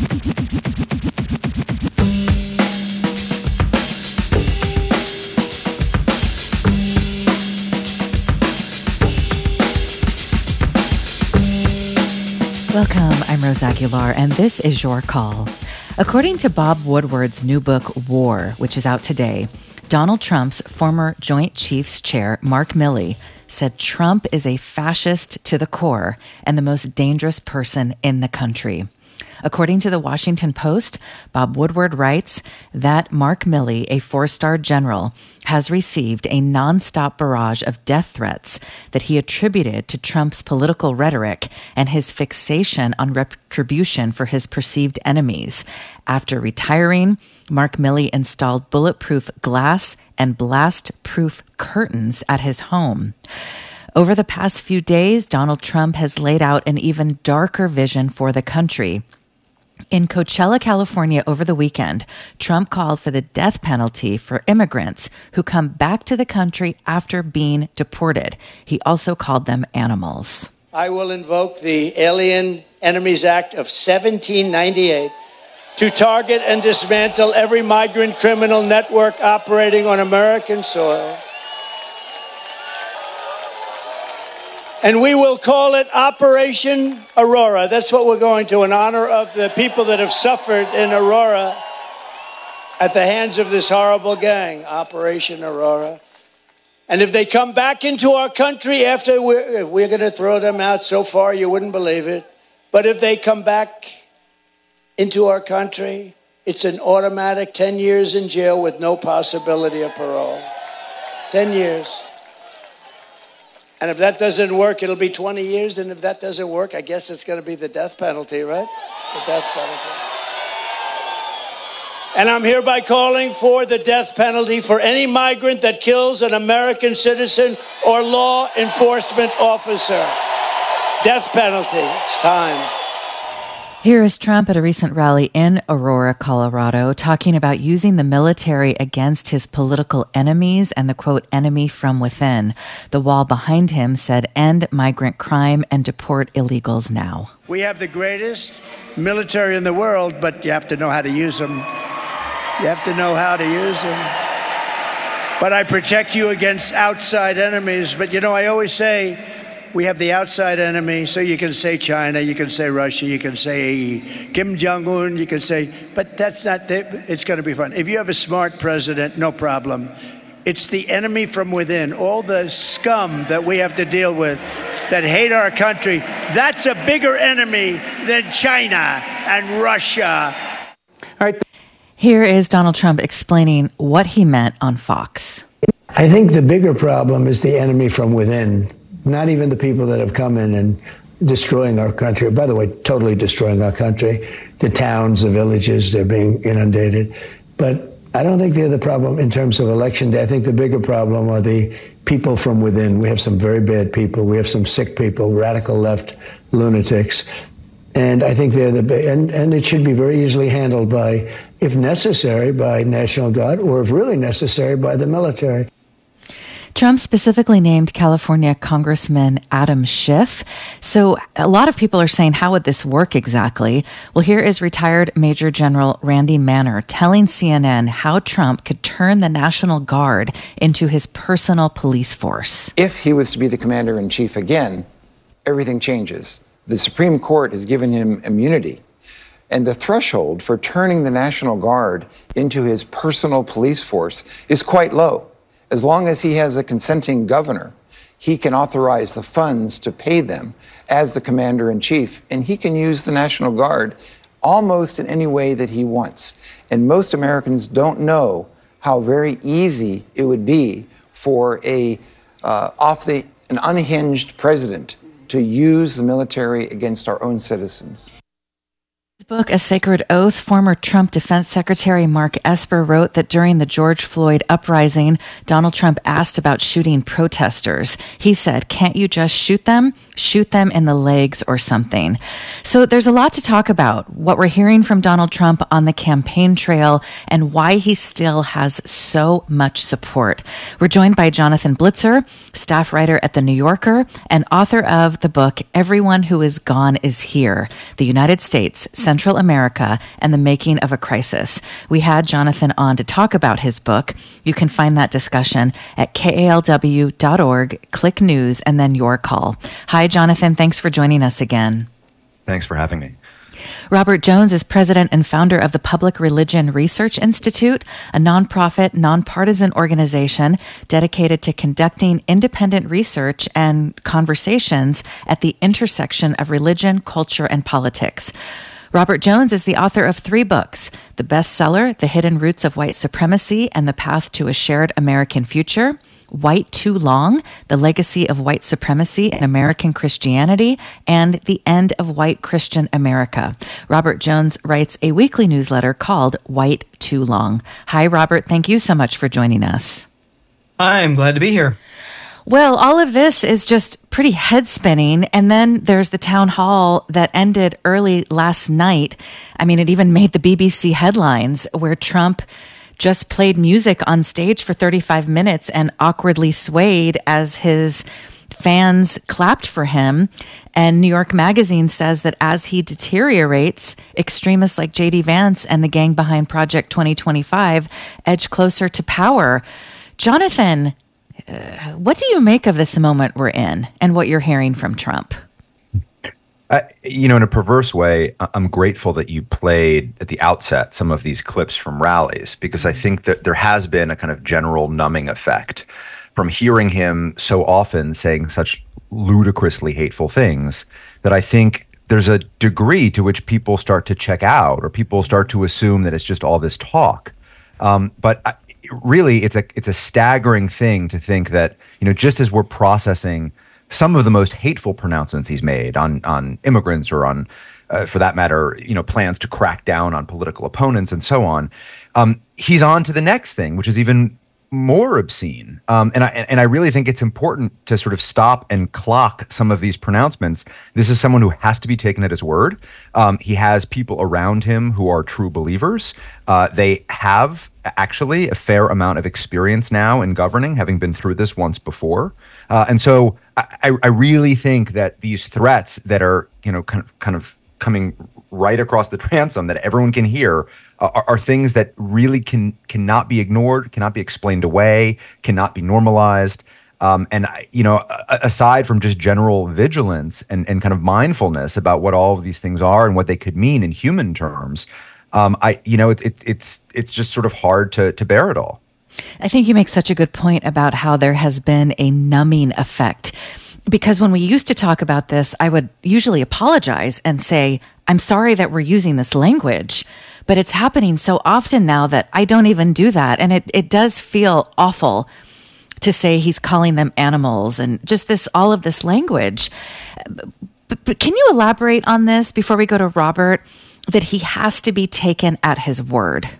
Welcome, I'm Rose Aguilar, and this is Your Call. According to Bob Woodward's new book, War, which is out today, Donald Trump's former Joint Chiefs Chair, Mark Milley, said Trump is a fascist to the core and the most dangerous person in the country. According to the Washington Post, Bob Woodward writes that Mark Milley, a four-star general, has received a nonstop barrage of death threats that he attributed to Trump's political rhetoric and his fixation on retribution for his perceived enemies. After retiring, Mark Milley installed bulletproof glass and blast-proof curtains at his home. Over the past few days, Donald Trump has laid out an even darker vision for the country. In Coachella, California over the weekend, Trump called for the death penalty for immigrants who come back to the country after being deported. He also called them animals. I will invoke the Alien Enemies Act of 1798 to target and dismantle every migrant criminal network operating on American soil. And we will call it Operation Aurora. That's what we're going to, in honor of the people that have suffered in Aurora at the hands of this horrible gang, Operation Aurora. And if they come back into our country after, we're going to throw them out so far you wouldn't believe it. But if they come back into our country, it's an automatic 10 years in jail with no possibility of parole. 10 years. And if that doesn't work, it'll be 20 years. And if that doesn't work, I guess it's going to be the death penalty, right? The death penalty. And I'm hereby calling for the death penalty for any migrant that kills an American citizen or law enforcement officer. Death penalty. It's time. Here is Trump at a recent rally in Aurora, Colorado, talking about using the military against his political enemies and the, quote, enemy from within. The wall behind him said, end migrant crime and deport illegals now. We have the greatest military in the world, but you have to know how to use them. You have to know how to use them. But I protect you against outside enemies. But, you know, I always say, we have the outside enemy, so you can say China, you can say Russia, you can say Kim Jong-un, you can say, but that's not, it's going to be fun. If you have a smart president, no problem. It's the enemy from within, all the scum that we have to deal with that hate our country. That's a bigger enemy than China and Russia. All right. Here is Donald Trump explaining what he meant on Fox. I think the bigger problem is the enemy from within. Not even the people that have come in and destroying our country. By the way, totally destroying our country. The towns, the villages, they're being inundated. But I don't think they're the problem in terms of election day. I think the bigger problem are the people from within. We have some very bad people. We have some sick people, radical left lunatics. And I think they're and it should be very easily handled by, if necessary, by National Guard, or if really necessary, by the military. Trump specifically named California Congressman Adam Schiff. So a lot of people are saying, how would this work exactly? Well, here is retired Major General Randy Manner telling CNN how Trump could turn the National Guard into his personal police force. If he was to be the commander-in-chief again, everything changes. The Supreme Court has given him immunity. And the threshold for turning the National Guard into his personal police force is quite low. As long as he has a consenting governor, he can authorize the funds to pay them as the commander-in-chief, and he can use the National Guard almost in any way that he wants. And most Americans don't know how very easy it would be for an unhinged president to use the military against our own citizens. His book, A Sacred Oath, former Trump Defense Secretary Mark Esper wrote that during the George Floyd uprising, Donald Trump asked about shooting protesters. He said, "Can't you just shoot them? shoot them in the legs or something. So there's a lot to talk about, what we're hearing from Donald Trump on the campaign trail and why he still has so much support. We're joined by Jonathan Blitzer, staff writer at The New Yorker and author of the book, Everyone Who Is Gone Is Here, The United States, Central America, and the Making of a Crisis. We had Jonathan on to talk about his book. You can find that discussion at kalw.org, click news, and then your call. Hi, Jonathan. Thanks for joining us again. Thanks for having me. Robert Jones is president and founder of the Public Religion Research Institute, a nonprofit, nonpartisan organization dedicated to conducting independent research and conversations at the intersection of religion, culture, and politics. Robert Jones is the author of 3 books, the bestseller, The Hidden Roots of White Supremacy and the Path to a Shared American Future, White Too Long, The Legacy of White Supremacy in American Christianity, and The End of White Christian America. Robert Jones writes a weekly newsletter called White Too Long. Hi, Robert. Thank you so much for joining us. I'm glad to be here. Well, all of this is just pretty head-spinning, and then there's the town hall that ended early last night. I mean, it even made the BBC headlines, where Trump just played music on stage for 35 minutes and awkwardly swayed as his fans clapped for him. And New York Magazine says that as he deteriorates, extremists like J.D. Vance and the gang behind Project 2025 edge closer to power. Jonathan, what do you make of this moment we're in and what you're hearing from Trump? In a perverse way, I'm grateful that you played at the outset some of these clips from rallies, because I think that there has been a kind of general numbing effect from hearing him so often saying such ludicrously hateful things that I think there's a degree to which people start to check out, or people start to assume that it's just all this talk. But really, it's a staggering thing to think that, just as we're processing some of the most hateful pronouncements he's made on immigrants, or on, for that matter, plans to crack down on political opponents and so on, he's on to the next thing, which is even more obscene. And I really think it's important to sort of stop and clock some of these pronouncements. This is someone who has to be taken at his word. He has people around him who are true believers. They have actually a fair amount of experience now in governing, having been through this once before. And so I really think that these threats that are, kind of coming right across the transom that everyone can hear are things that really cannot be ignored, cannot be explained away, cannot be normalized. Aside from just general vigilance and kind of mindfulness about what all of these things are and what they could mean in human terms, it's just sort of hard to bear it all. I think you make such a good point about how there has been a numbing effect. Because when we used to talk about this, I would usually apologize and say, I'm sorry that we're using this language, but it's happening so often now that I don't even do that. And it does feel awful to say he's calling them animals and just all of this language. But can you elaborate on this before we go to Robert, that he has to be taken at his word?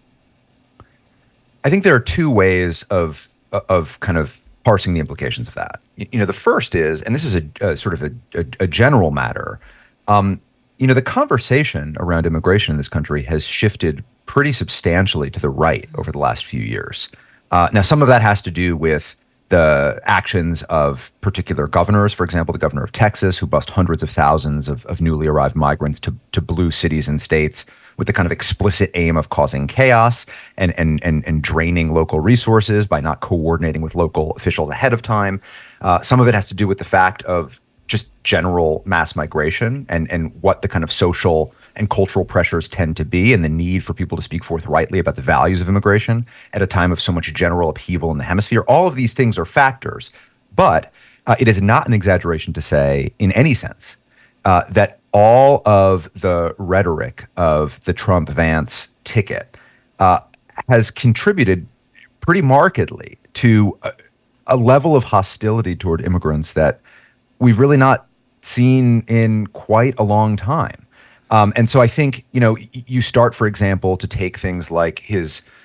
I think there are 2 ways of kind of parsing the implications of that. The first is, and this is a sort of a general matter, the conversation around immigration in this country has shifted pretty substantially to the right over the last few years. Now, some of that has to do with the actions of particular governors, for example, the governor of Texas, who bussed hundreds of thousands of newly arrived migrants to blue cities and states with the kind of explicit aim of causing chaos and draining local resources by not coordinating with local officials ahead of time. Some of it has to do with the fact of just general mass migration and what the kind of social and cultural pressures tend to be, and the need for people to speak forthrightly about the values of immigration at a time of so much general upheaval in the hemisphere. All of these things are factors, but it is not an exaggeration to say, in any sense, that all of the rhetoric of the Trump-Vance ticket has contributed pretty markedly to a level of hostility toward immigrants that we've really not seen in quite a long time. And so I think, you start, for example, to take things like his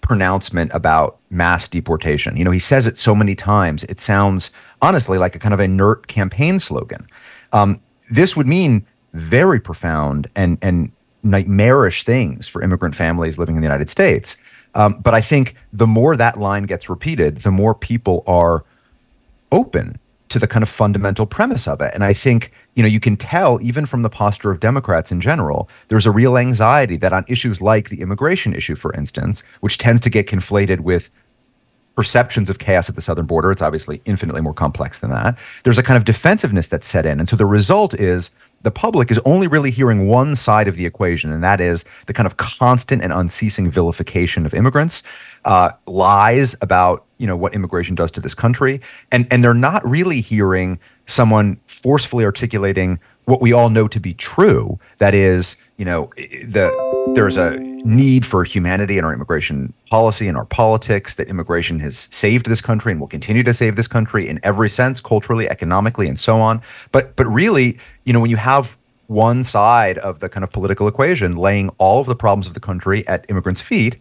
pronouncement about mass deportation. He says it so many times, it sounds honestly like a kind of inert campaign slogan. This would mean very profound and nightmarish things for immigrant families living in the United States. But I think the more that line gets repeated, the more people are open to the kind of fundamental premise of it. And I think, you can tell even from the posture of Democrats in general, there's a real anxiety that on issues like the immigration issue, for instance, which tends to get conflated with perceptions of chaos at the southern border. It's obviously infinitely more complex than that. There's a kind of defensiveness that's set in. And so the result is the public is only really hearing one side of the equation, and that is the kind of constant and unceasing vilification of immigrants, lies about what immigration does to this country, and they're not really hearing someone forcefully articulating what we all know to be true. That is, there's a need for humanity in our immigration policy and our politics, that immigration has saved this country and will continue to save this country in every sense, culturally, economically, and so on. But really, when you have one side of the kind of political equation laying all of the problems of the country at immigrants' feet,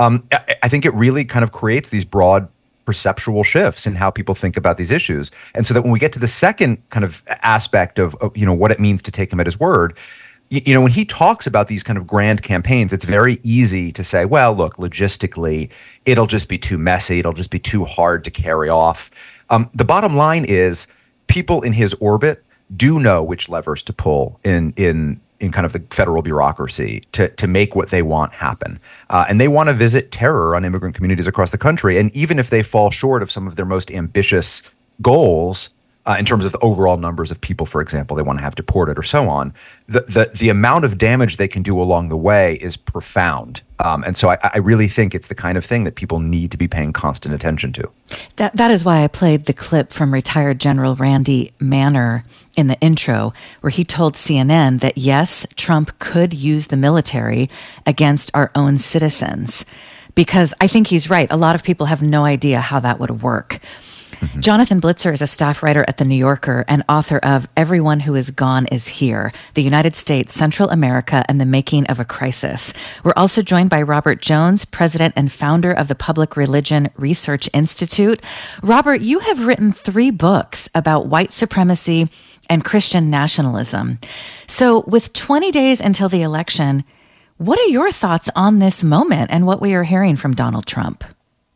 I think it really kind of creates these broad perceptual shifts in how people think about these issues. And so that when we get to the second kind of aspect of what it means to take him at his word, when he talks about these kind of grand campaigns, it's very easy to say, well, look, logistically, it'll just be too messy. It'll just be too hard to carry off. The bottom line is people in his orbit do know which levers to pull in kind of the federal bureaucracy to make what they want happen. And they want to visit terror on immigrant communities across the country. And even if they fall short of some of their most ambitious goals, in terms of the overall numbers of people, for example, they want to have deported or so on, the amount of damage they can do along the way is profound. And so I really think it's the kind of thing that people need to be paying constant attention to. That is why I played the clip from retired General Randy Manner in the intro, where he told CNN that, yes, Trump could use the military against our own citizens. Because I think he's right. A lot of people have no idea how that would work. Mm-hmm. Jonathan Blitzer is a staff writer at The New Yorker and author of Everyone Who Is Gone Is Here, The United States, Central America, and the Making of a Crisis. We're also joined by Robert Jones, president and founder of the Public Religion Research Institute. Robert, you have written 3 books about white supremacy and Christian nationalism. So with 20 days until the election, what are your thoughts on this moment and what we are hearing from Donald Trump?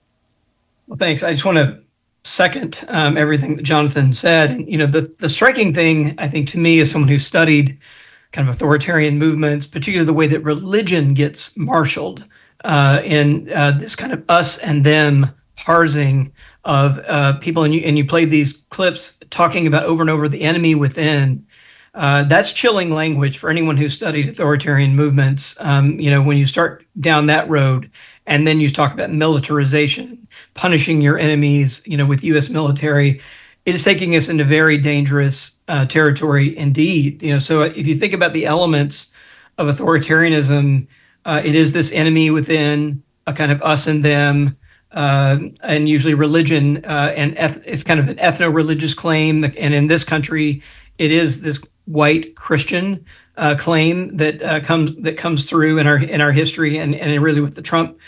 Well, thanks. I just want to second everything that Jonathan said. And, the striking thing, I think, to me, as someone who studied kind of authoritarian movements, particularly the way that religion gets marshaled in this kind of us and them parsing of people, and you played these clips talking about over and over the enemy within. That's chilling language for anyone who studied authoritarian movements. When you start down that road, and then you talk about militarization, punishing your enemies, with U.S. military, it is taking us into very dangerous territory indeed. So if you think about the elements of authoritarianism, it is this enemy within, a kind of us and them, and usually religion, and it's kind of an ethno-religious claim. And in this country, it is this white Christian claim that comes through in our history, and really with the Trump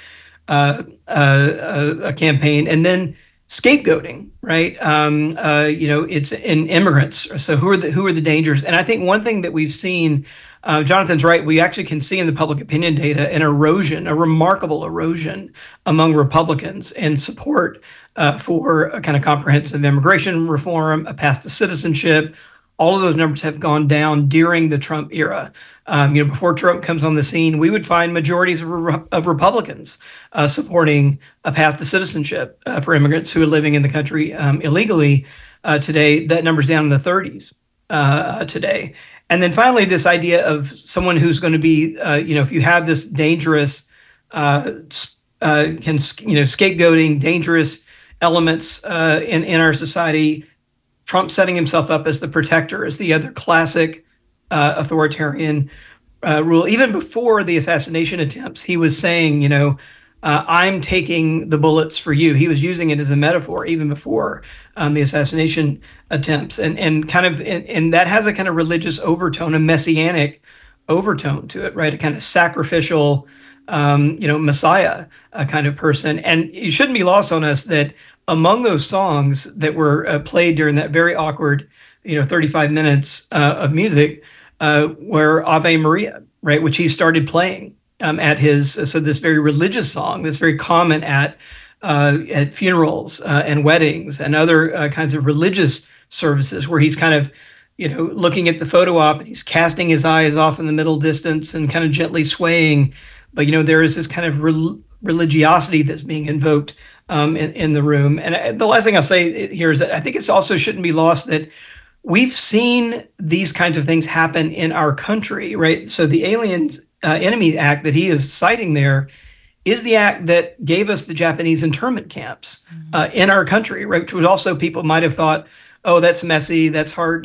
campaign, and then scapegoating, right? It's in immigrants. So who are the dangers? And I think one thing that we've seen, Jonathan's right, we actually can see in the public opinion data an erosion, a remarkable erosion among Republicans in support for a kind of comprehensive immigration reform, a path to citizenship. All of those numbers have gone down during the Trump era. Before Trump comes on the scene, we would find majorities of Republicans supporting a path to citizenship for immigrants who are living in the country illegally. Today, that number's down in the 30s today. And then finally, this idea of someone who's going to be, if you have this dangerous, scapegoating, dangerous elements in our society, Trump setting himself up as the protector, as the other classic authoritarian rule. Even before the assassination attempts, he was saying, I'm taking the bullets for you. He was using it as a metaphor even before the assassination attempts, and that has a kind of religious overtone, a messianic overtone to it, right? A kind of sacrificial Messiah kind of person. And it shouldn't be lost on us that among those songs that were played during that very awkward, 35 minutes of music, were Ave Maria, right, which he started playing at his, so this very religious song that's very common at funerals and weddings and other kinds of religious services, where he's kind of, looking at the photo op and he's casting his eyes off in the middle distance and kind of gently swaying. But, there is this kind of religiosity that's being invoked in the room. And the last thing I'll say here is that I think it's also shouldn't be lost that we've seen these kinds of things happen in our country, right? So the Aliens Enemy Act that he is citing there is the act that gave us the Japanese internment camps in our country, right? Which was also, people might have thought, oh, that's messy, that's hard,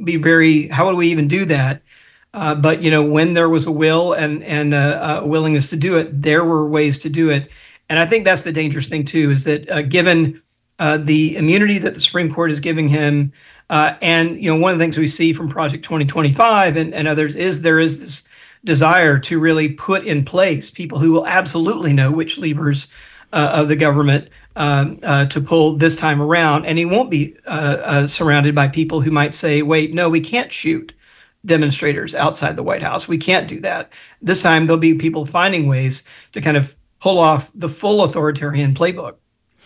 how would we even do that? But when there was a will and a willingness to do it, there were ways to do it. And I think that's the dangerous thing too, is that given the immunity that the Supreme Court is giving him, and one of the things we see from Project 2025 and others is there is this desire to really put in place people who will absolutely know which levers of the government to pull this time around. And he won't be surrounded by people who might say, wait, no, we can't shoot demonstrators outside the White House. We can't do that. This time there'll be people finding ways to kind of pull off the full authoritarian playbook.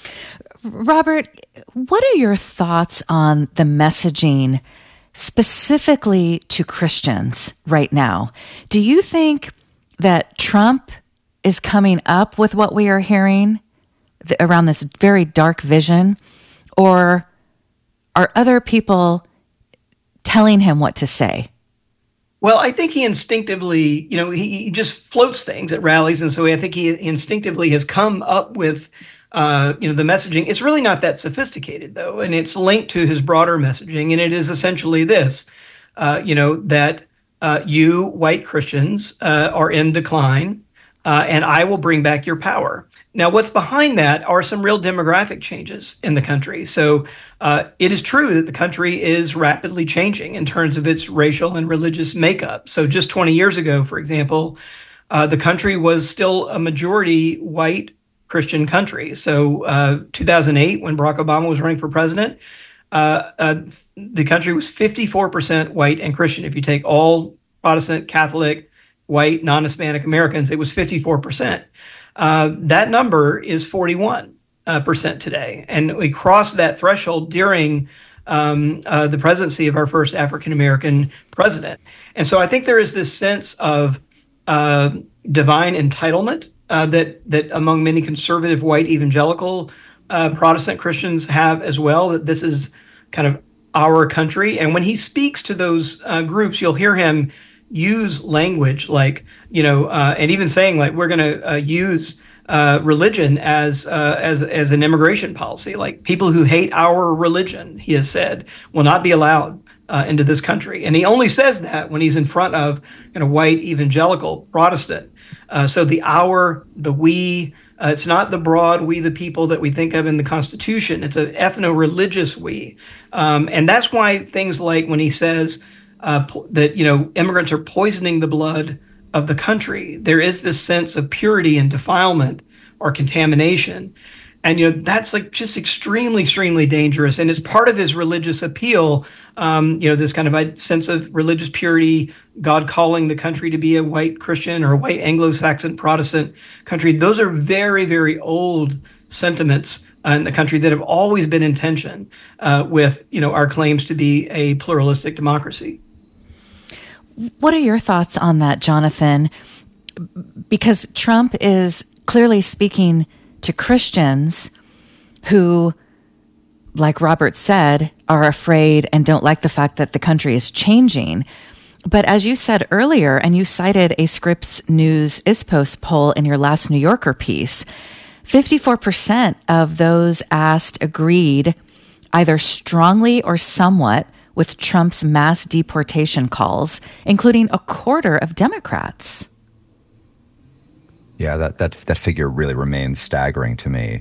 Robert, what are your thoughts on the messaging specifically to Christians right now? Do you think that Trump is coming up with what we are hearing around this very dark vision, or are other people telling him what to say? Well, I think he instinctively, he just floats things at rallies. And so I think he instinctively has come up with, the messaging. It's really not that sophisticated, though. And it's linked to his broader messaging. And it is essentially this, that you white Christians are in decline, and I will bring back your power. Now, what's behind that are some real demographic changes in the country. So it is true that the country is rapidly changing in terms of its racial and religious makeup. So just 20 years ago, for example, the country was still a majority white Christian country. So 2008, when Barack Obama was running for president, the country was 54% white and Christian. If you take all Protestant, Catholic, white, non-Hispanic Americans, it was 54%. That number is 41% today. And we crossed that threshold during the presidency of our first African-American president. And so I think there is this sense of divine entitlement that among many conservative white evangelical Protestant Christians have as well, that this is kind of our country. And when he speaks to those groups, you'll hear him use language like, and even saying like, we're going to use religion as an immigration policy. Like, people who hate our religion, he has said, will not be allowed into this country. And he only says that when he's in front of white evangelical Protestant. So the our, the we, it's not the broad we the people that we think of in the Constitution. It's an ethno-religious we. And that's why things like when he says that, immigrants are poisoning the blood of the country, there is this sense of purity and defilement or contamination. And, that's like just extremely, extremely dangerous. And it's part of his religious appeal, this kind of sense of religious purity, God calling the country to be a white Christian or a white Anglo-Saxon Protestant country. Those are very, very old sentiments in the country that have always been in tension with, our claims to be a pluralistic democracy. What are your thoughts on that, Jonathan? Because Trump is clearly speaking to Christians who, like Robert said, are afraid and don't like the fact that the country is changing. But as you said earlier, and you cited a Scripps News ISPOS poll in your last New Yorker piece, 54% of those asked agreed either strongly or somewhat with Trump's mass deportation calls, including a quarter of Democrats. Yeah, that figure really remains staggering to me.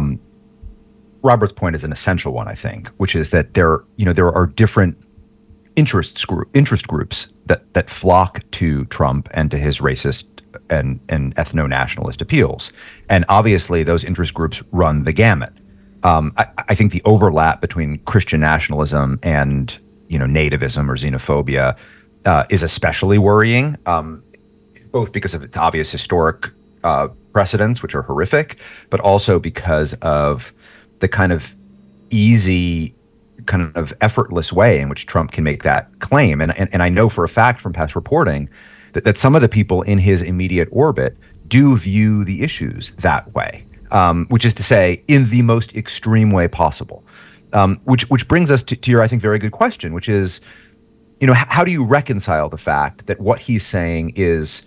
Robert's point is an essential one, I think, which is that there are different interest groups that flock to Trump and to his racist and ethno-nationalist appeals. And obviously, those interest groups run the gamut. I think the overlap between Christian nationalism and nativism or xenophobia is especially worrying, both because of its obvious historic precedents, which are horrific, but also because of the kind of easy, kind of effortless way in which Trump can make that claim. And I know for a fact from past reporting that some of the people in his immediate orbit do view the issues that way, which is to say, in the most extreme way possible. Which brings us to your, I think, very good question, which is, how do you reconcile the fact that what he's saying is,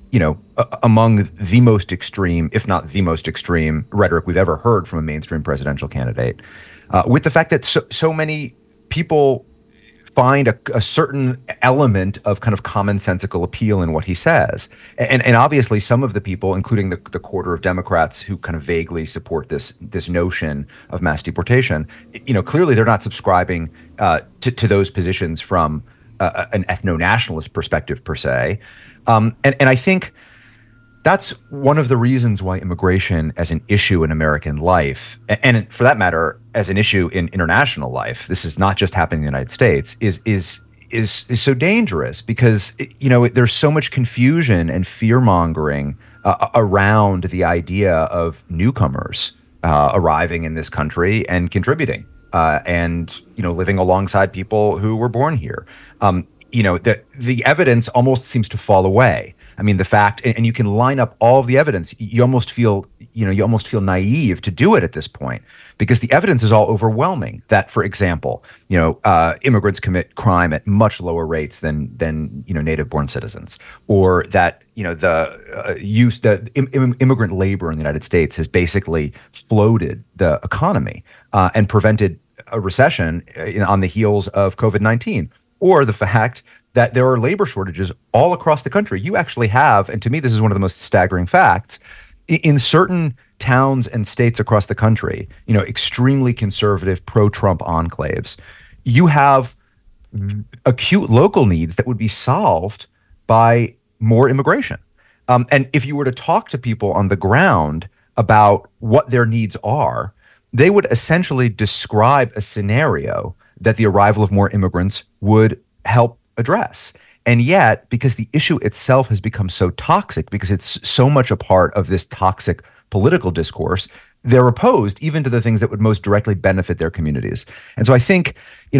among the most extreme, if not the most extreme rhetoric we've ever heard from a mainstream presidential candidate, with the fact that so many people find a certain element of kind of commonsensical appeal in what he says. And obviously some of the people, including the quarter of Democrats who kind of vaguely support this notion of mass deportation, clearly they're not subscribing to those positions from an ethno-nationalist perspective per se. And I think that's one of the reasons why immigration as an issue in American life, and for that matter, as an issue in international life, this is not just happening in the United States, is so dangerous because, there's so much confusion and fear-mongering around the idea of newcomers arriving in this country and contributing and, living alongside people who were born here. The evidence almost seems to fall away. I mean, the fact, and you can line up all of the evidence. You almost feel naive to do it at this point because the evidence is all overwhelming. That, for example, immigrants commit crime at much lower rates than native-born citizens, or that the immigrant labor in the United States has basically floated the economy and prevented a recession on the heels of COVID-19. Or the fact that there are labor shortages all across the country. You actually have, and to me, this is one of the most staggering facts, in certain towns and states across the country, extremely conservative, pro-Trump enclaves, you have acute local needs that would be solved by more immigration. And if you were to talk to people on the ground about what their needs are, they would essentially describe a scenario that the arrival of more immigrants would help address. And yet, because the issue itself has become so toxic, because it's so much a part of this toxic political discourse, they're opposed even to the things that would most directly benefit their communities. And so I think,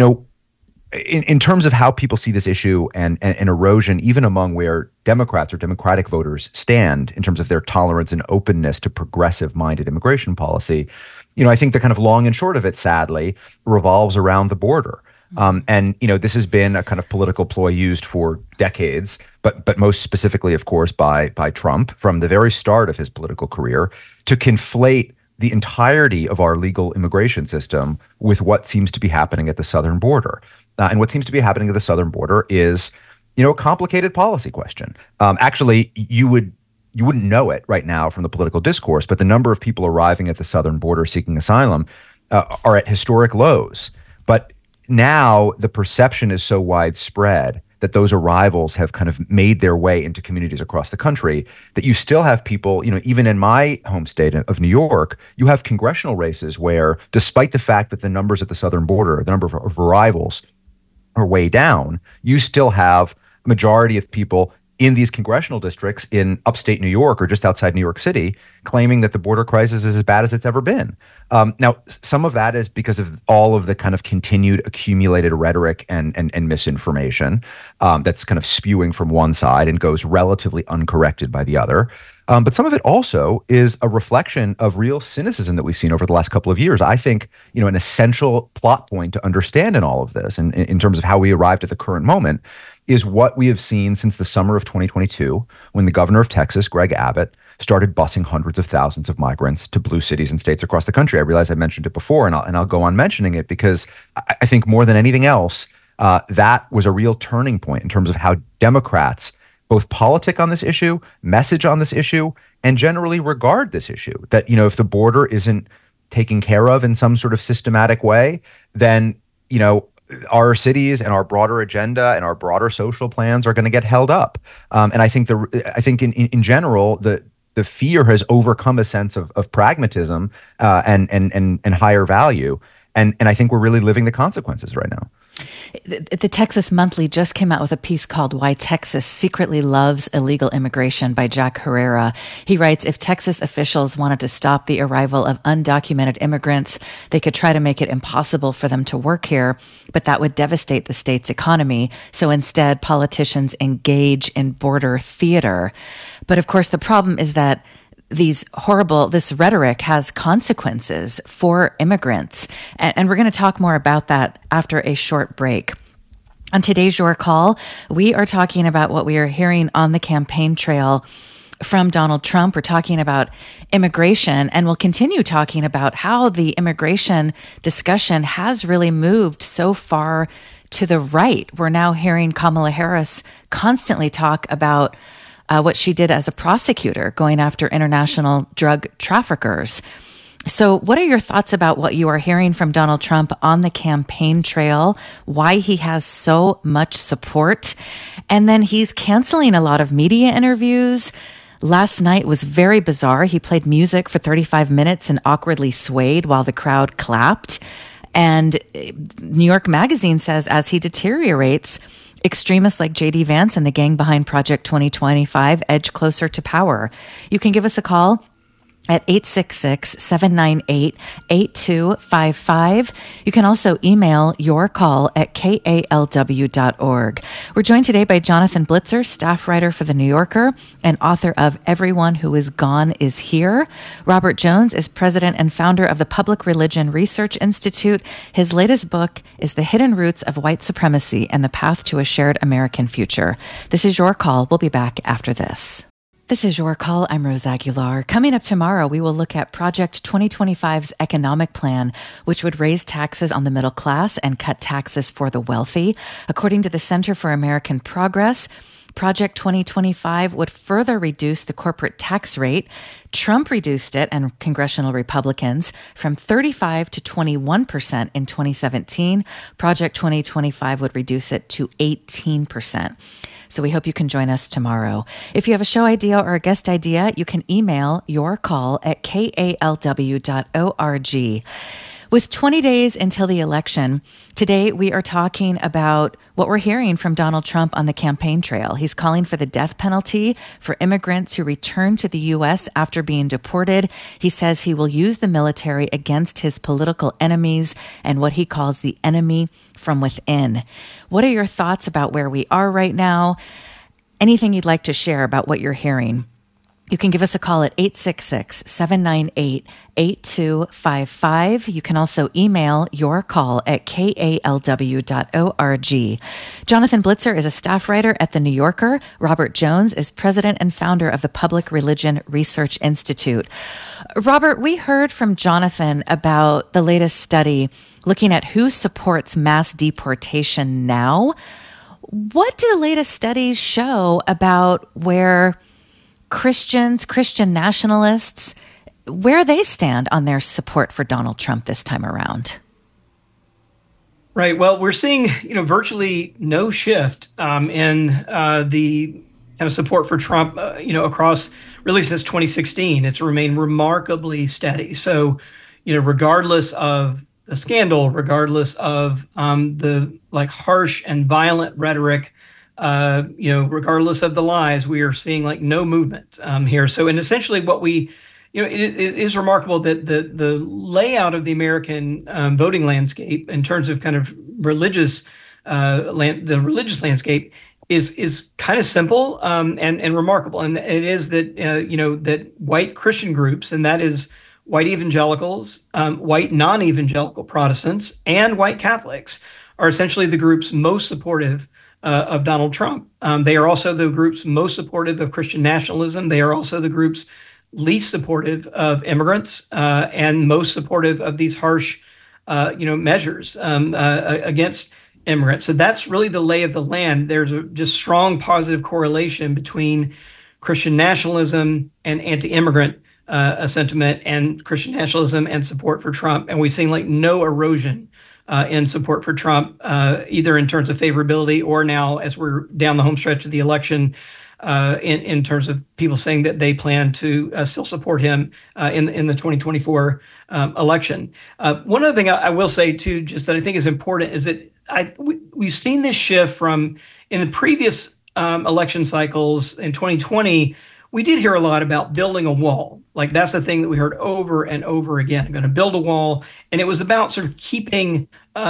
in terms of how people see this issue and erosion, even among where Democrats or Democratic voters stand in terms of their tolerance and openness to progressive-minded immigration policy, I think the kind of long and short of it, sadly, revolves around the border. And this has been a kind of political ploy used for decades, but most specifically, of course, by Trump from the very start of his political career to conflate the entirety of our legal immigration system with what seems to be happening at the southern border. And what seems to be happening at the southern border is, a complicated policy question. Actually, you wouldn't know it right now from the political discourse, but the number of people arriving at the southern border seeking asylum are at historic lows. But now the perception is so widespread that those arrivals have kind of made their way into communities across the country that you still have people, even in my home state of New York, you have congressional races where, despite the fact that the numbers at the southern border, the number of arrivals are way down, you still have a majority of people in these congressional districts in upstate New York or just outside New York City claiming that the border crisis is as bad as it's ever been. Now, some of that is because of all of the kind of continued accumulated rhetoric and misinformation that's kind of spewing from one side and goes relatively uncorrected by the other. But some of it also is a reflection of real cynicism that we've seen over the last couple of years. I think, an essential plot point to understand in all of this, and in terms of how we arrived at the current moment, is what we have seen since the summer of 2022, when the governor of Texas, Greg Abbott, started busing hundreds of thousands of migrants to blue cities and states across the country. I realize I mentioned it before, and I'll go on mentioning it because I think more than anything else, that was a real turning point in terms of how Democrats both politic on this issue, message on this issue, and generally regard this issue. That, if the border isn't taken care of in some sort of systematic way, then, our cities and our broader agenda and our broader social plans are going to get held up. And I think in general, the fear has overcome a sense of pragmatism and higher value. And I think we're really living the consequences right now. The Texas Monthly just came out with a piece called Why Texas Secretly Loves Illegal Immigration by Jack Herrera. He writes, if Texas officials wanted to stop the arrival of undocumented immigrants, they could try to make it impossible for them to work here, but that would devastate the state's economy. So instead, politicians engage in border theater. But of course, the problem is that this rhetoric has consequences for immigrants. And we're going to talk more about that after a short break. On today's Your Call, we are talking about what we are hearing on the campaign trail from Donald Trump. We're talking about immigration, and we'll continue talking about how the immigration discussion has really moved so far to the right. We're now hearing Kamala Harris constantly talk about what she did as a prosecutor going after international drug traffickers. So what are your thoughts about what you are hearing from Donald Trump on the campaign trail, why he has so much support? And then he's canceling a lot of media interviews. Last night was very bizarre. He played music for 35 minutes and awkwardly swayed while the crowd clapped. And New York Magazine says as he deteriorates, extremists like J.D. Vance and the gang behind Project 2025 edge closer to power. You can give us a call at 866-798-8255. You can also email your call at kalw.org. We're joined today by Jonathan Blitzer, staff writer for The New Yorker and author of Everyone Who Is Gone Is Here. Robert Jones is president and founder of the Public Religion Research Institute. His latest book is The Hidden Roots of White Supremacy and the Path to a Shared American Future. This is Your Call. We'll be back after this. This is Your Call. I'm Rose Aguilar. Coming up tomorrow, we will look at Project 2025's economic plan, which would raise taxes on the middle class and cut taxes for the wealthy. According to the Center for American Progress, Project 2025 would further reduce the corporate tax rate. Trump reduced it, and congressional Republicans, from 35% to 21% in 2017. Project 2025 would reduce it to 18%. So we hope you can join us tomorrow. If you have a show idea or a guest idea, you can email your call at kalw.org. With 20 days until the election, today we are talking about what we're hearing from Donald Trump on the campaign trail. He's calling for the death penalty for immigrants who return to the U.S. after being deported. He says he will use the military against his political enemies and what he calls the enemy from within. What are your thoughts about where we are right now? Anything you'd like to share about what you're hearing? You can give us a call at 866-798-8255. You can also email your call at kalw.org. Jonathan Blitzer is a staff writer at The New Yorker. Robert Jones is president and founder of the Public Religion Research Institute. Robert, we heard from Jonathan about the latest study looking at who supports mass deportation now. What do the latest studies show about where Christian nationalists, where they stand on their support for Donald Trump this time around? Right. Well, we're seeing, virtually no shift in the kind of support for Trump, across really since 2016. It's remained remarkably steady. So, regardless of the scandal, regardless of the harsh and violent rhetoric, regardless of the lies, we are seeing no movement here. So, and essentially what it is remarkable that the layout of the American voting landscape in terms of kind of religious, the religious landscape is kind of simple and remarkable. And it is that, that white Christian groups, and that is white evangelicals, white non-evangelical Protestants, and white Catholics are essentially the groups most supportive of Donald Trump. They are also the groups most supportive of Christian nationalism. They are also the groups least supportive of immigrants and most supportive of these harsh, measures against immigrants. So that's really the lay of the land. There's a just strong positive correlation between Christian nationalism and anti-immigrant sentiment and Christian nationalism and support for Trump. And we've seen no erosion in support for Trump, either in terms of favorability or now as we're down the home stretch of the election, in terms of people saying that they plan to still support him in the 2024 election. One other thing I will say too, just that I think is important, is that we've seen this shift from in the previous election cycles. In 2020, we did hear a lot about building a wall. Like that's the thing that we heard over and over again. I'm going to build a wall, and it was about sort of keeping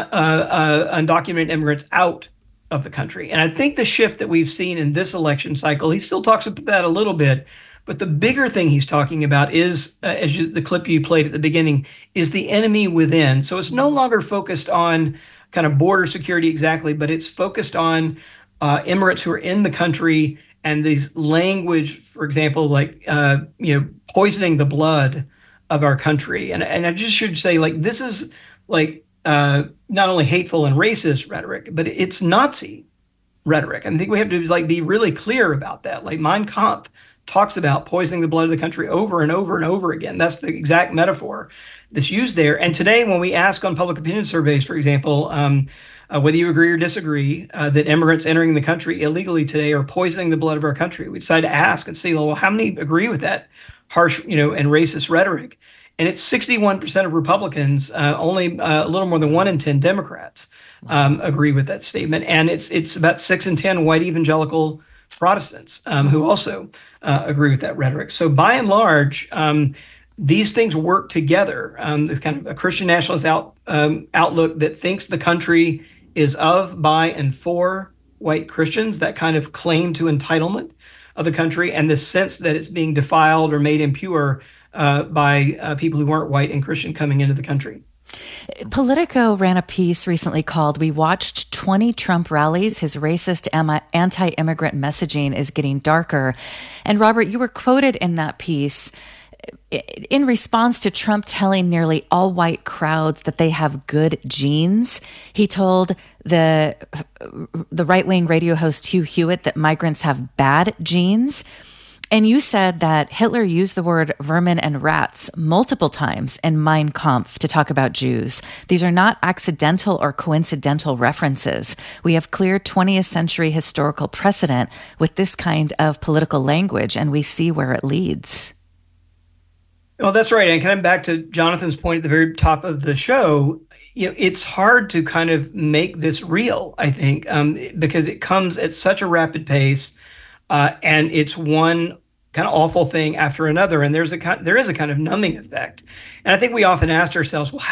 undocumented immigrants out of the country. And I think the shift that we've seen in this election cycle, he still talks about that a little bit, but the bigger thing he's talking about is, the clip you played at the beginning, is the enemy within. So it's no longer focused on kind of border security exactly, but it's focused on immigrants who are in the country, and these language, for example, like poisoning the blood of our country. And I just should say, like, this is like not only hateful and racist rhetoric, but it's Nazi rhetoric. I think we have to like be really clear about that. Like Mein Kampf talks about poisoning the blood of the country over and over and over again. That's the exact metaphor that's used there. And today, when we ask on public opinion surveys, for example, whether you agree or disagree that immigrants entering the country illegally today are poisoning the blood of our country, we decide to ask and see, well, how many agree with that harsh, and racist rhetoric? And it's 61% of Republicans, only a little more than 1 in 10 Democrats agree with that statement. And it's about 6 in 10 white evangelical Protestants who also agree with that rhetoric. So by and large, these things work together. The kind of a Christian nationalist outlook that thinks the country is of, by, and for white Christians, that kind of claim to entitlement of the country, and the sense that it's being defiled or made impure by people who aren't white and Christian coming into the country. Politico ran a piece recently called "We Watched 20 Trump Rallies. His racist anti-immigrant messaging is getting darker." And Robert, you were quoted in that piece in response to Trump telling nearly all white crowds that they have good genes. He told the right-wing radio host Hugh Hewitt that migrants have bad genes. And you said that Hitler used the word vermin and rats multiple times in Mein Kampf to talk about Jews. These are not accidental or coincidental references. We have clear 20th century historical precedent with this kind of political language, and we see where it leads. Well, that's right. And coming back to Jonathan's point at the very top of the show, it's hard to kind of make this real, I think, because it comes at such a rapid pace, and it's one kind of awful thing after another. And there is a kind of numbing effect. And I think we often ask ourselves, well,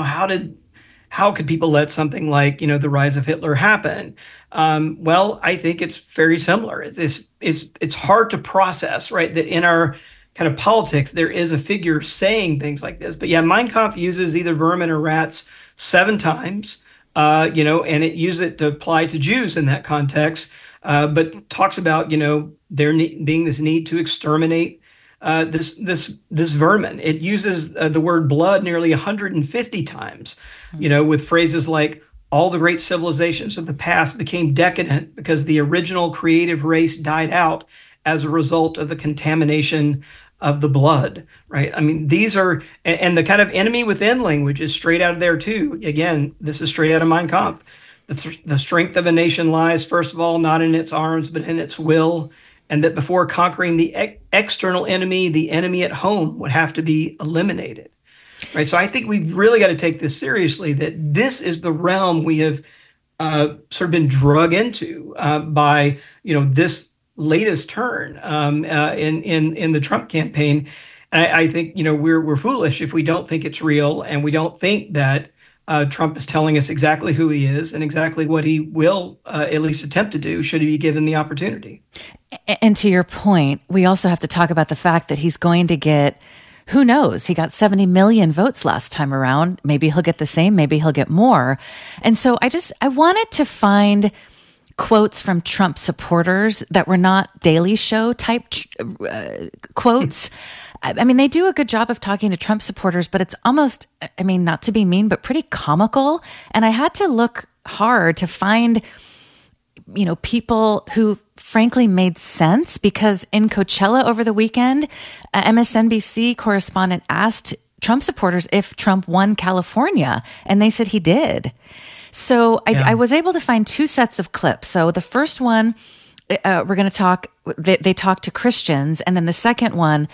how could people let something like, the rise of Hitler happen? Well, I think it's very similar. It's hard to process, right, that in our kind of politics, there is a figure saying things like this. But yeah, Mein Kampf uses either vermin or rats 7 times, and it uses it to apply to Jews in that context, but talks about, there being this need to exterminate this vermin. It uses the word blood nearly 150 times, with phrases like, all the great civilizations of the past became decadent because the original creative race died out as a result of the contamination of the blood, right? I mean, these are, and the kind of enemy within language is straight out of there too. Again, this is straight out of Mein Kampf. The strength of a nation lies, first of all, not in its arms, but in its will. And that before conquering the external enemy, the enemy at home would have to be eliminated, right? So I think we've really got to take this seriously, that this is the realm we have sort of been drug into by, this latest turn in the Trump campaign. And I think, we're foolish if we don't think it's real, and we don't think that Trump is telling us exactly who he is and exactly what he will at least attempt to do should he be given the opportunity. And to your point, we also have to talk about the fact that he's going to get, who knows, he got 70 million votes last time around. Maybe he'll get the same, maybe he'll get more. And so I wanted to find quotes from Trump supporters that were not Daily Show type quotes. I mean, they do a good job of talking to Trump supporters, but it's almost, not to be mean, but pretty comical. And I had to look hard to find, people who frankly made sense, because in Coachella over the weekend, MSNBC correspondent asked Trump supporters if Trump won California, and they said he did. So I was able to find two sets of clips. So the first one, we're going to talk. They talk to Christians, and then the second one,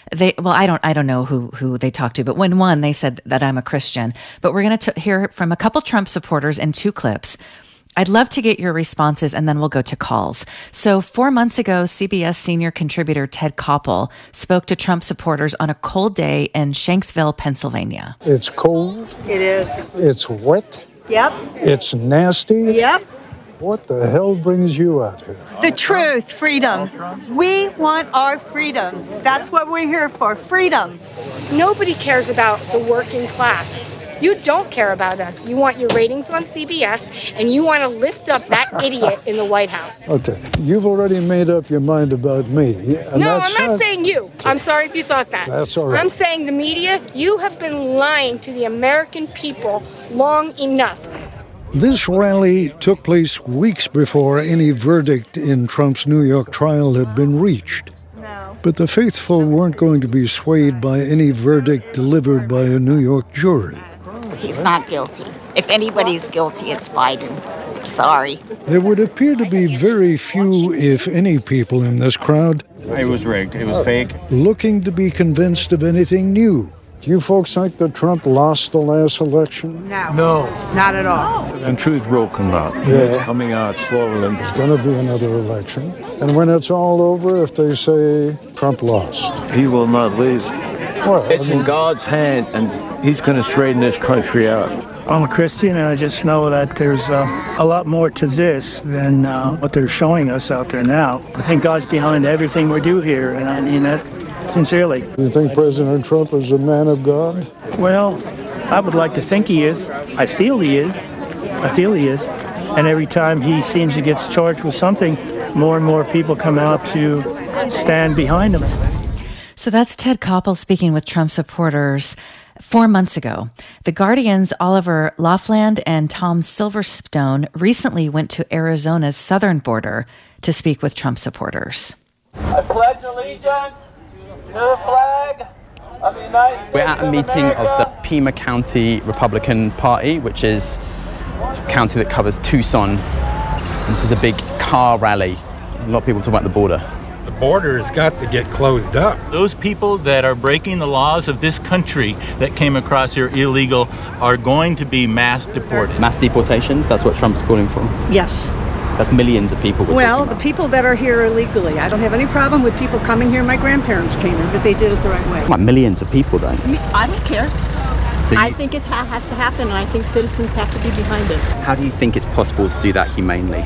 I don't know who they talked to, but when one they said that I'm a Christian. But we're going to hear from a couple Trump supporters in two clips. I'd love to get your responses, and then we'll go to calls. So 4 months ago, CBS senior contributor Ted Koppel spoke to Trump supporters on a cold day in Shanksville, Pennsylvania. It's cold. It is. It's wet. Yep. It's nasty. Yep. What the hell brings you out here? The truth, freedom. We want our freedoms. That's what we're here for, freedom. Nobody cares about the working class. You don't care about us. You want your ratings on CBS, and you want to lift up that idiot in the White House. Okay, you've already made up your mind about me. No, I'm not saying you. I'm sorry if you thought that. That's all right. I'm saying the media, you have been lying to the American people long enough. This rally took place weeks before any verdict in Trump's New York trial had been reached. No. But the faithful weren't going to be swayed by any verdict delivered by a New York jury. He's not guilty. If anybody's guilty, it's Biden. Sorry. There would appear to be very few, if any, people in this crowd. It was rigged. It was fake. Looking to be convinced of anything new. Do you folks think that Trump lost the last election? No. Not at all. And truth will come out. Yeah. It's coming out slowly. There's going to be another election. And when it's all over, if they say Trump lost. He will not lose. Well, It's in God's hand, and he's going to straighten this country out. I'm a Christian, and I just know that there's a lot more to this than what they're showing us out there now. I think God's behind everything we do here, and I mean that sincerely. Do you think President Trump is a man of God? Well, I would like to think he is. I feel he is. And every time he seems to get charged with something, more and more people come out to stand behind him. So that's Ted Koppel speaking with Trump supporters 4 months ago. The Guardian's Oliver Laughlin and Tom Silverstone recently went to Arizona's southern border to speak with Trump supporters. I pledge allegiance to the flag of the United States. We're at a meeting of the Pima County Republican Party, which is a county that covers Tucson. This is a big car rally. A lot of people talk about the border. The border has got to get closed up. Those people that are breaking the laws of this country that came across here illegal are going to be mass deported. Mass deportations, that's what Trump's calling for. Yes. That's millions of people. Well, the people that are here illegally. I don't have any problem with people coming here. My grandparents came here, but they did it the right way. Like millions of people, though. I don't care. So I think it has to happen, and I think citizens have to be behind it. How do you think it's possible to do that humanely?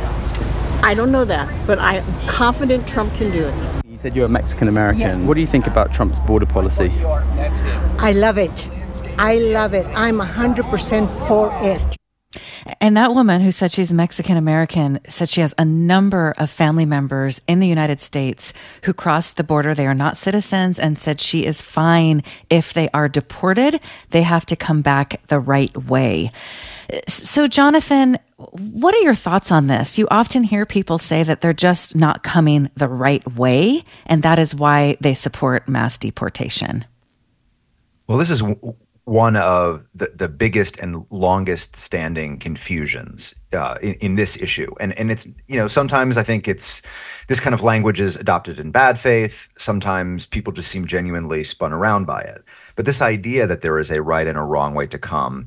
I don't know that, but I'm confident Trump can do it. You said you're a Mexican American. Yes. What do you think about Trump's border policy? I love it. I love it. I'm 100% for it. And that woman who said she's Mexican American said she has a number of family members in the United States who crossed the border. They are not citizens, and said she is fine if they are deported. They have to come back the right way. So, Jonathan, what are your thoughts on this? You often hear people say that they're just not coming the right way, and that is why they support mass deportation. Well, this is one of the biggest and longest standing confusions in this issue. And it's, sometimes I think it's this kind of language is adopted in bad faith. Sometimes people just seem genuinely spun around by it. But this idea that there is a right and a wrong way to come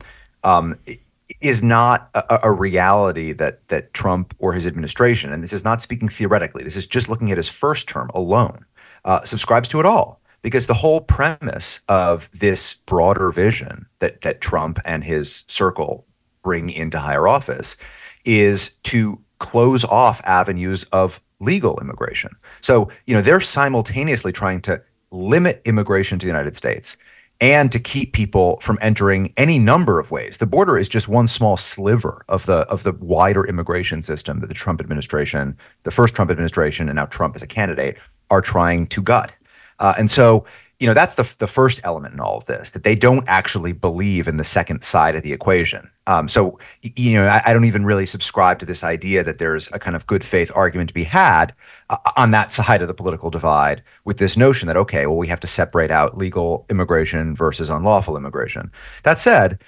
is not a reality that Trump or his administration, and this is not speaking theoretically, this is just looking at his first term alone, subscribes to at all. Because the whole premise of this broader vision that Trump and his circle bring into higher office is to close off avenues of legal immigration. So, they're simultaneously trying to limit immigration to the United States and to keep people from entering any number of ways. The border is just one small sliver of the wider immigration system that the Trump administration, the first Trump administration, and now Trump as a candidate, are trying to gut. And so that's the first element in all of this, that they don't actually believe in the second side of the equation. So I don't even really subscribe to this idea that there's a kind of good faith argument to be had on that side of the political divide with this notion that, okay, well, we have to separate out legal immigration versus unlawful immigration. That said,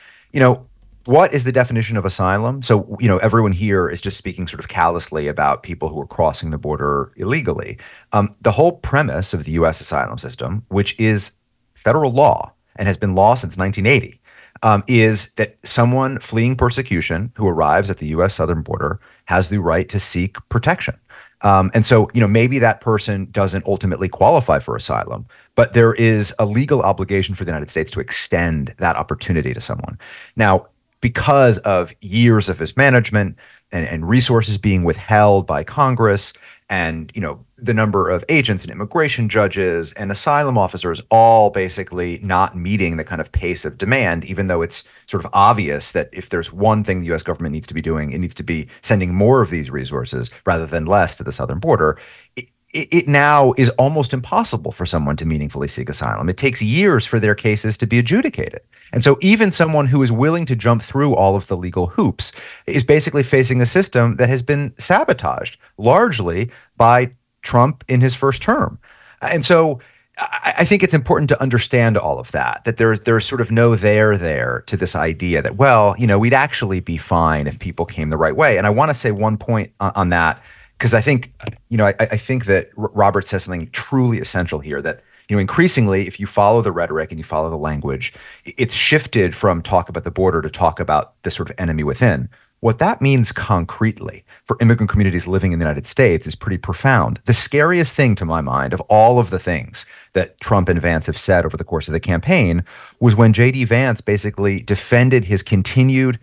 what is the definition of asylum? So, everyone here is just speaking sort of callously about people who are crossing the border illegally. The whole premise of the U.S. asylum system, which is federal law and has been law since 1980, is that someone fleeing persecution who arrives at the U.S. southern border has the right to seek protection. And so, maybe that person doesn't ultimately qualify for asylum, but there is a legal obligation for the United States to extend that opportunity to someone. Now, because of years of mismanagement and resources being withheld by Congress and, the number of agents and immigration judges and asylum officers all basically not meeting the kind of pace of demand, even though it's sort of obvious that if there's one thing the U.S. government needs to be doing, it needs to be sending more of these resources rather than less to the southern border. It now is almost impossible for someone to meaningfully seek asylum. It takes years for their cases to be adjudicated. And so even someone who is willing to jump through all of the legal hoops is basically facing a system that has been sabotaged largely by Trump in his first term. And so I think it's important to understand all of that there's sort of no there to this idea that, well, we'd actually be fine if people came the right way. And I want to say one point on that, because I think, I think that Robert says something truly essential here, that, increasingly, if you follow the rhetoric and you follow the language, it's shifted from talk about the border to talk about this sort of enemy within. What that means concretely for immigrant communities living in the United States is pretty profound. The scariest thing, to my mind, of all of the things that Trump and Vance have said over the course of the campaign was when J.D. Vance basically defended his continued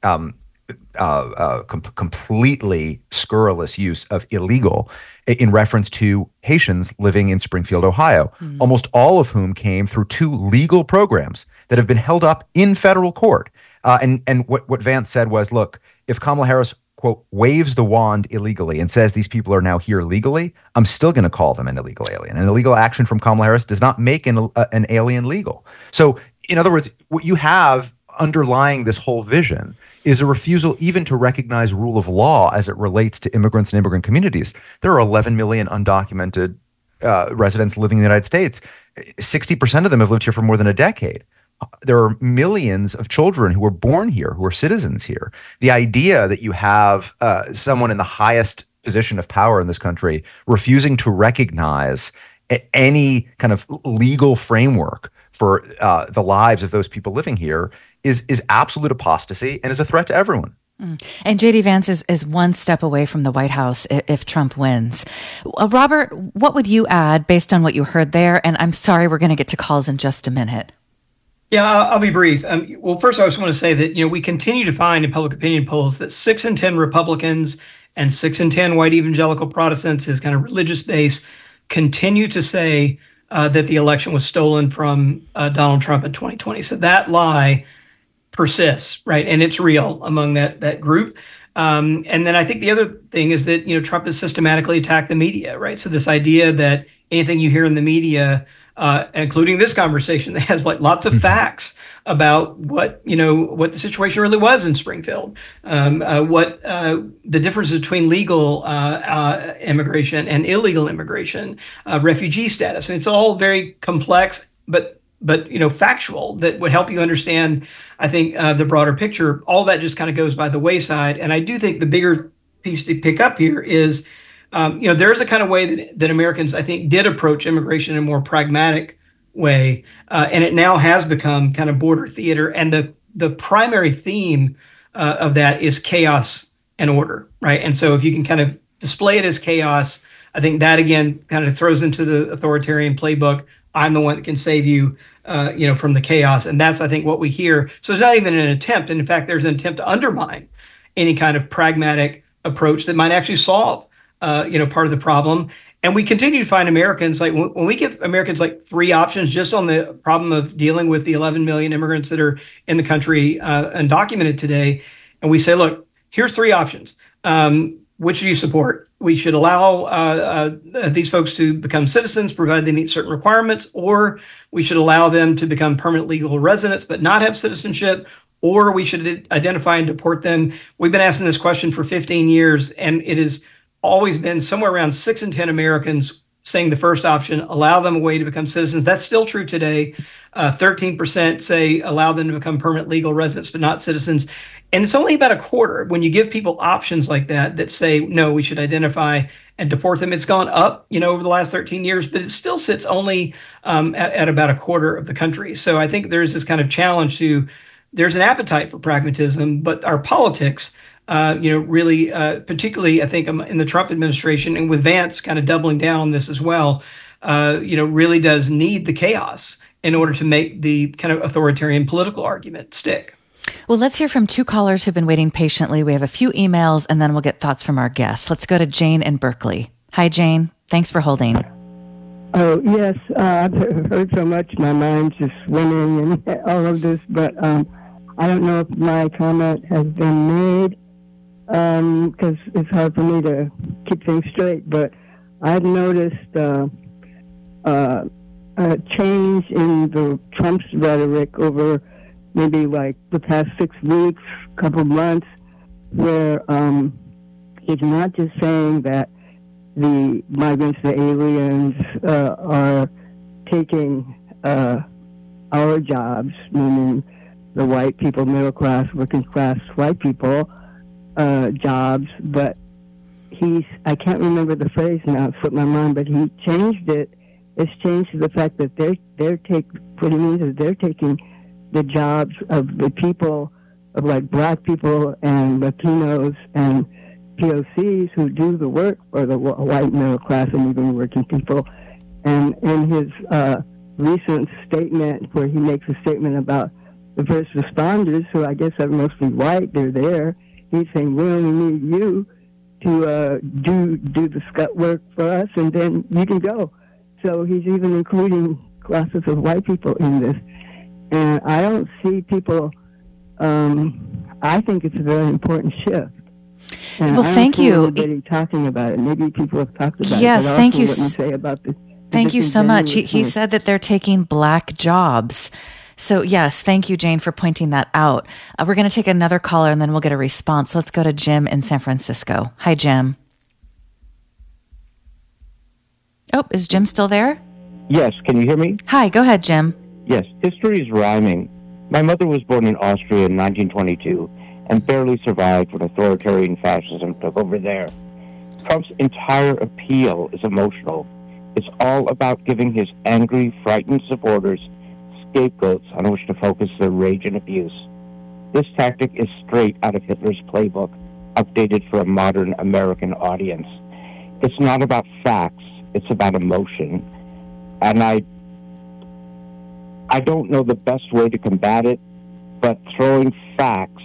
completely scurrilous use of illegal in reference to Haitians living in Springfield, Ohio, almost all of whom came through two legal programs that have been held up in federal court. And what Vance said was, look, if Kamala Harris, quote, waves the wand illegally and says these people are now here legally, I'm still going to call them an illegal alien. And illegal action from Kamala Harris does not make an alien legal. So, in other words, what you have underlying this whole vision is a refusal even to recognize rule of law as it relates to immigrants and immigrant communities. There are 11 million undocumented residents living in the United States. 60% of them have lived here for more than a decade. There are millions of children who were born here, who are citizens here. The idea that you have someone in the highest position of power in this country refusing to recognize any kind of legal framework for the lives of those people living here is absolute apostasy and is a threat to everyone. And J.D. Vance is one step away from the White House if Trump wins. Robert, what would you add based on what you heard there? And I'm sorry, we're going to get to calls in just a minute. Yeah, I'll be brief. Well, first, I just want to say that, we continue to find in public opinion polls that 6 in 10 Republicans and 6 in 10 white evangelical Protestants, his kind of religious base, continue to say that the election was stolen from Donald Trump in 2020. So that lie persists, right? And it's real among that group. And then I think the other thing is that, Trump has systematically attacked the media, right? So this idea that anything you hear in the media, including this conversation, that has like lots of facts about what the situation really was in Springfield, what the difference between legal immigration and illegal immigration, refugee status. I mean, it's all very complex, but factual, that would help you understand, I think, the broader picture. All that just kind of goes by the wayside. And I do think the bigger piece to pick up here is, there is a kind of way that Americans, I think, did approach immigration in a more pragmatic way. And it now has become kind of border theater. And the primary theme of that is chaos and order, right? And so if you can kind of display it as chaos, I think that, again, kind of throws into the authoritarian playbook. I'm the one that can save you, from the chaos. And that's, I think, what we hear. So it's not even an attempt. And in fact, there's an attempt to undermine any kind of pragmatic approach that might actually solve, part of the problem. And we continue to find Americans, like when we give Americans like 3 options just on the problem of dealing with the 11 million immigrants that are in the country undocumented today. And we say, look, here's 3 options. Which do you support? we should allow these folks to become citizens, provided they meet certain requirements, or we should allow them to become permanent legal residents but not have citizenship, or we should identify and deport them. We've been asking this question for 15 years, and it has always been somewhere around 6 in 10 Americans saying the first option, allow them a way to become citizens. That's still true today. 13% say allow them to become permanent legal residents but not citizens. And it's only about a quarter when you give people options like that say, no, we should identify and deport them. It's gone up, over the last 13 years, but it still sits only at about a quarter of the country. So I think there's this kind of challenge there's an appetite for pragmatism, but our politics, really, particularly I think in the Trump administration and with Vance kind of doubling down on this as well, really does need the chaos in order to make the kind of authoritarian political argument stick. Well, let's hear from 2 callers who've been waiting patiently. We have a few emails, and then we'll get thoughts from our guests. Let's go to Jane in Berkeley. Hi, Jane. Thanks for holding. Oh, yes. I've heard so much. My mind's just swimming and all of this, but I don't know if my comment has been made because it's hard for me to keep things straight, but I've noticed a change in the Trump's rhetoric over maybe like the past 6 weeks, couple months, where he's not just saying that the migrants, the aliens, are taking our jobs, meaning the white people, middle class, working class white people, jobs, but I can't remember the phrase now, it slipped my mind, but he changed it. It's changed to the fact that what he means is they're taking the jobs of the people, of like black people and Latinos and POCs who do the work for the white middle class and even working people. And in his recent statement, where he makes a statement about the first responders, who I guess are mostly white, they're there, he's saying, we only need you to do the scut work for us, and then you can go. So he's even including classes of white people in this. And I don't see people, I think it's a very important shift. And well, thank you. Anybody talking about it. Maybe people have talked about it. Yes, thank you. What you say about the thank you so much. He said that they're taking black jobs. So yes, thank you, Jane, for pointing that out. We're going to take another caller and then we'll get a response. Let's go to Jim in San Francisco. Hi, Jim. Oh, is Jim still there? Yes, can you hear me? Hi, go ahead, Jim. Yes, history is rhyming. My mother was born in Austria in 1922 and barely survived when authoritarian fascism took over there. Trump's entire appeal is emotional. It's all about giving his angry, frightened supporters scapegoats on which to focus their rage and abuse. This tactic is straight out of Hitler's playbook, updated for a modern American audience. It's not about facts, it's about emotion. And I don't know the best way to combat it, but throwing facts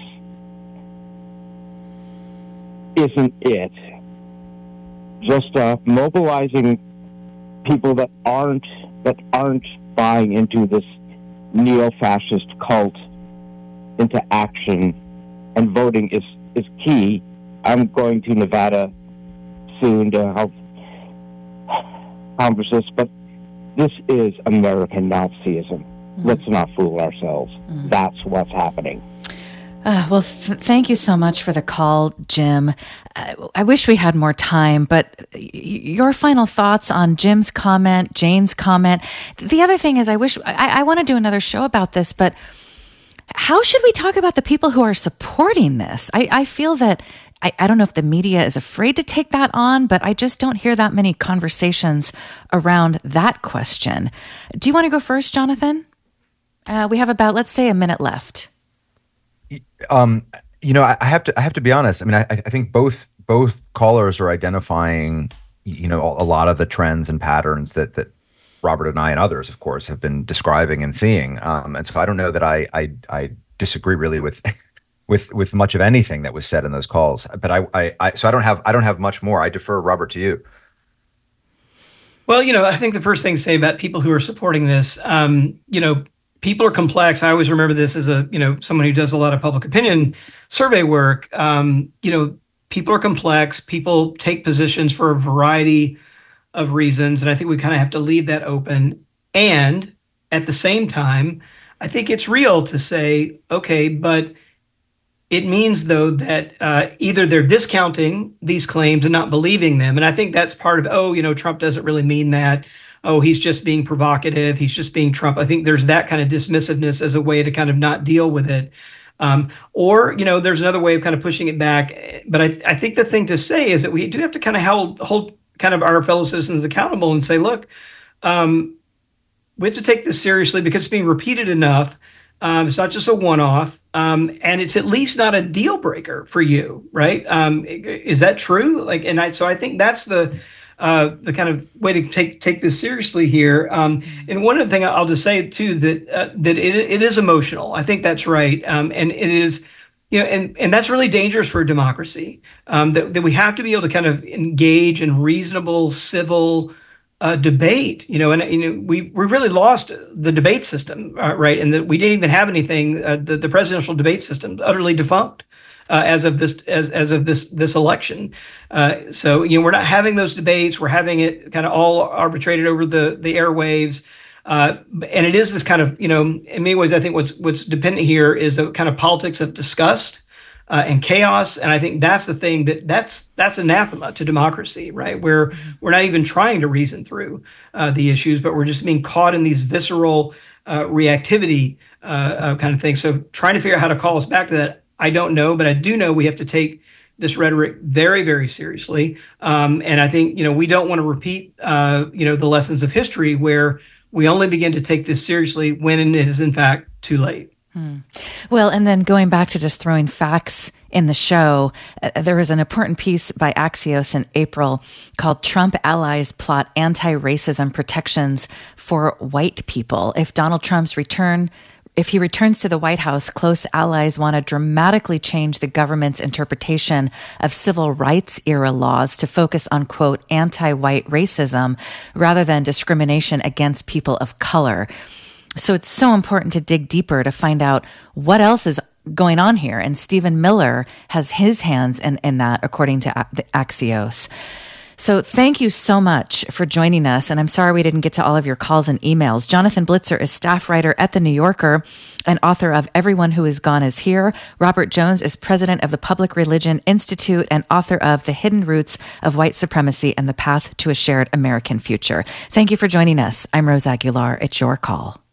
isn't it. Just mobilizing people that aren't buying into this neo-fascist cult into action, and voting is key. I'm going to Nevada soon to help converse this, but this is American Nazism. Let's not fool ourselves. That's what's happening. Well, thank you so much for the call, Jim. I wish we had more time, but your final thoughts on Jim's comment, Jane's comment. The other thing is, I want to do another show about this, but how should we talk about the people who are supporting this? I feel that, I don't know if the media is afraid to take that on, but I just don't hear that many conversations around that question. Do you want to go first, Jonathan? We have about, let's say, a minute left. I have to be honest. I mean, I think both callers are identifying, a lot of the trends and patterns that Robert and I and others, of course, have been describing and seeing. And so I don't know that I disagree really with much of anything that was said in those calls. But so I don't have much more. I defer, Robert, to you. Well, I think the first thing to say about people who are supporting this, people are complex. I always remember this as someone who does a lot of public opinion survey work. people are complex. People take positions for a variety of reasons. And I think we kind of have to leave that open. And at the same time, I think it's real to say, okay, but it means, though, that either they're discounting these claims and not believing them. And I think that's part of, Trump doesn't really mean that. Oh, he's just being provocative. He's just being Trump. I think there's that kind of dismissiveness as a way to kind of not deal with it. Or there's another way of kind of pushing it back. But I think the thing to say is that we do have to kind of hold kind of our fellow citizens accountable and say, look, we have to take this seriously because it's being repeated enough. It's not just a one-off, and it's at least not a deal breaker for you, right? Is that true? So I think that's the kind of way to take this seriously here. And one other thing I'll just say too, that it is emotional. I think that's right, and it is. And that's really dangerous for a democracy. That we have to be able to kind of engage in reasonable, civil debate. We really lost the debate system, right? And that we didn't even have anything. The presidential debate system utterly defunct as of this election. So we're not having those debates. We're having it kind of all arbitrated over the airwaves. And it is this kind of, in many ways, I think what's dependent here is a kind of politics of disgust and chaos. And I think that's the thing that's anathema to democracy, right? Where we're not even trying to reason through the issues, but we're just being caught in these visceral reactivity kind of things. So trying to figure out how to call us back to that, I don't know, but I do know we have to take this rhetoric very, very seriously. And I think, we don't want to repeat, the lessons of history where we only begin to take this seriously when it is in fact too late. Well, and then going back to just throwing facts in the show, there was an important piece by Axios in April called "Trump Allies Plot Anti-Racism Protections for White People." If he returns to the White House, close allies want to dramatically change the government's interpretation of civil rights era laws to focus on, quote, anti-white racism rather than discrimination against people of color. So it's so important to dig deeper to find out what else is going on here. And Stephen Miller has his hands in that, according to Axios. So thank you so much for joining us. And I'm sorry we didn't get to all of your calls and emails. Jonathan Blitzer is staff writer at The New Yorker and author of Everyone Who Is Gone Is Here. Robert Jones is president of the Public Religion Institute and author of The Hidden Roots of White Supremacy and the Path to a Shared American Future. Thank you for joining us. I'm Rose Aguilar. It's your call.